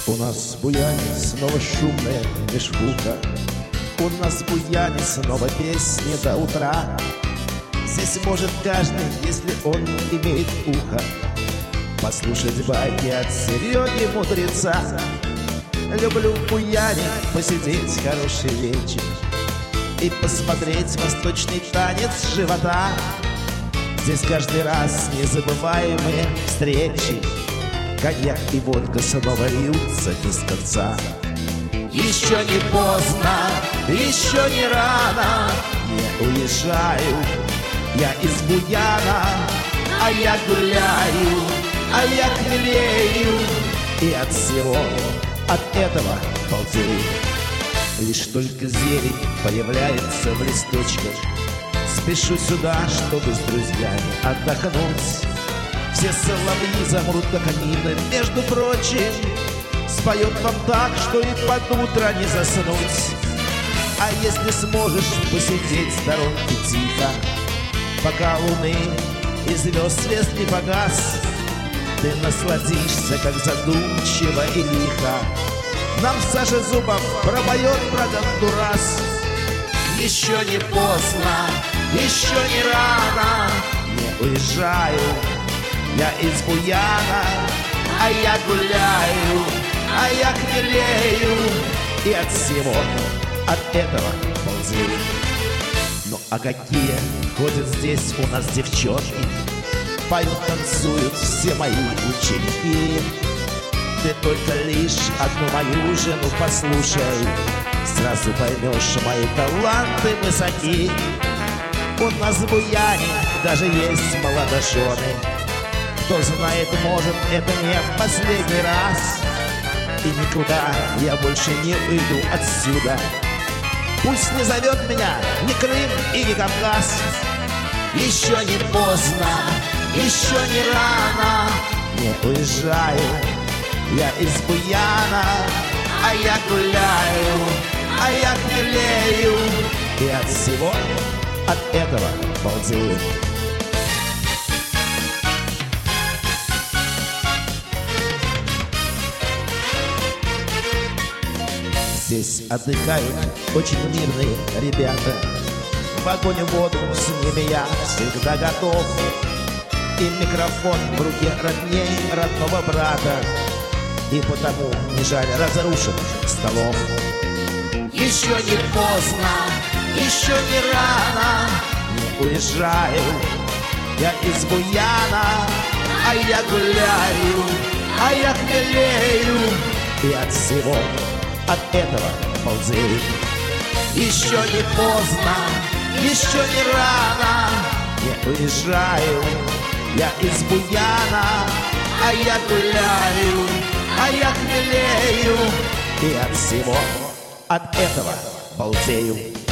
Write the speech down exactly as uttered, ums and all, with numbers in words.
У нас в Буяне снова шумная мешкуха, у нас в Буяне снова песни до утра. Здесь может каждый, если он имеет ухо, послушать байки от Сереги Мудреца. Люблю в Буяне посидеть хороший вечер и посмотреть восточный танец живота. Здесь каждый раз незабываемые встречи, коньяк и водка снова льются без конца. Еще не поздно, еще не рано, не уезжаю я из Буяна, а я гуляю, а я хмелею, и от всего, от этого балдею. Лишь только зелень появляется в листочках, спешу сюда, чтобы с друзьями отдохнуть. Все соловьи замрут, как они, между прочим, споет вам так, что и под утро не заснуть. А если сможешь посидеть в сторонке тихо, пока луны и звезд свет не погас, ты насладишься, как задумчиво и лихо нам Саша Зубов пропоет про Гондурас. Еще не поздно, еще не рано, не уезжаю я из Буяна, а я гуляю, а я хмелею, и от всего, от этого ползею. Ну а какие ходят здесь у нас девчонки, поют, танцуют все мои ученики. Ты только лишь одну мою жену послушай, сразу поймешь, мои таланты высоки. У нас в Буяне даже есть молодожены, кто знает, может, это не в последний раз. И никуда я больше не уйду отсюда, пусть не зовет меня ни Крым и ни Кавказ. Еще не поздно, еще не рано, не уезжаю я из Буяна, а я гуляю, а я хмелею, и от всего, от этого балдею. Здесь отдыхают очень мирные ребята, в огонь и воду с ними я всегда готов, и микрофон в руке родней родного брата, и потому не жаль разрушенных столов. Еще не поздно, еще не рано, не уезжаю я из Буяна, а я гуляю, а я хмелею, и от всего, от этого ползею. Еще не поздно, еще не рано, не уезжаю я из Буяна, а я гуляю, а я хмелею, и от всего, от этого балдею.